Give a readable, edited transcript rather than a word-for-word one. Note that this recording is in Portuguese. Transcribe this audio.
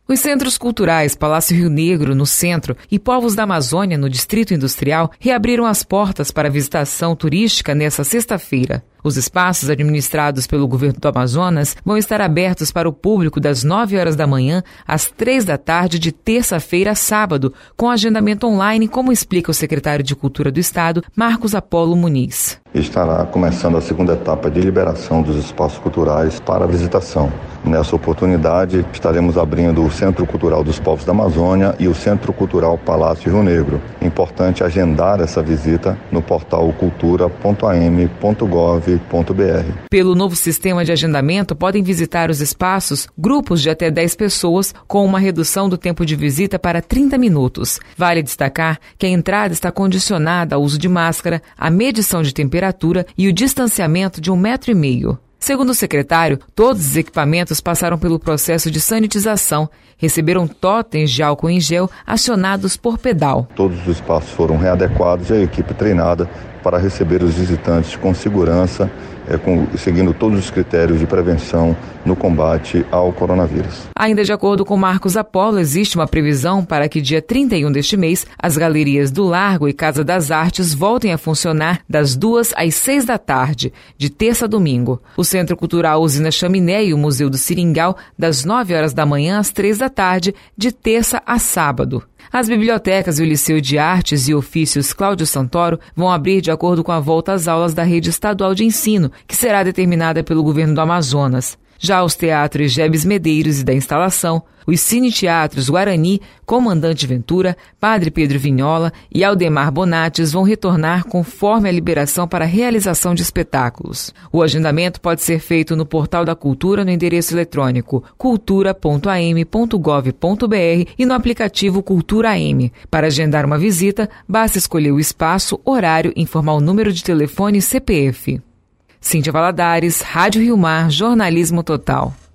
Os centros culturais Palácio Rio Negro, no centro, e Povos da Amazônia, no Distrito Industrial, reabriram as portas para a visitação turística nesta sexta-feira. Os espaços administrados pelo governo do Amazonas vão estar abertos para o público das 9 horas da manhã às 3 da tarde de terça-feira a sábado, com agendamento online, como explica o secretário de Cultura do Estado, Marcos Apolo Muniz. Estará começando a segunda etapa de liberação dos espaços culturais para a visitação. Nessa oportunidade, estaremos abrindo o Centro Cultural dos Povos da Amazônia e o Centro Cultural Palácio Rio Negro. Importante agendar essa visita no portal cultura.am.gov.br. Pelo novo sistema de agendamento, podem visitar os espaços grupos de até 10 pessoas, com uma redução do tempo de visita para 30 minutos. Vale destacar que a entrada está condicionada ao uso de máscara, a medição de temperatura e o distanciamento de 1,5 metro. Segundo o secretário, todos os equipamentos passaram pelo processo de sanitização, receberam totens de álcool em gel acionados por pedal. Todos os espaços foram readequados e a equipe treinada para receber os visitantes com segurança, seguindo todos os critérios de prevenção no combate ao coronavírus. Ainda de acordo com Marcos Apolo, existe uma previsão para que dia 31 deste mês, as galerias do Largo e Casa das Artes voltem a funcionar das 2 às 6 da tarde, de terça a domingo. O Centro Cultural Usina Chaminé e o Museu do Seringal, das 9 horas da manhã às 3 da tarde, de terça a sábado. As bibliotecas e o Liceu de Artes e Ofícios Cláudio Santoro vão abrir de acordo com a volta às aulas da rede estadual de ensino, que será determinada pelo governo do Amazonas. Já os teatros Gebes Medeiros e da Instalação, os cine-teatros Guarani, Comandante Ventura, Padre Pedro Vignola e Aldemar Bonates vão retornar conforme a liberação para a realização de espetáculos. O agendamento pode ser feito no Portal da Cultura no endereço eletrônico cultura.am.gov.br e no aplicativo Cultura AM. Para agendar uma visita, basta escolher o espaço, horário e informar o número de telefone e CPF. Cíntia Valadares, Rádio Rio Mar, Jornalismo Total.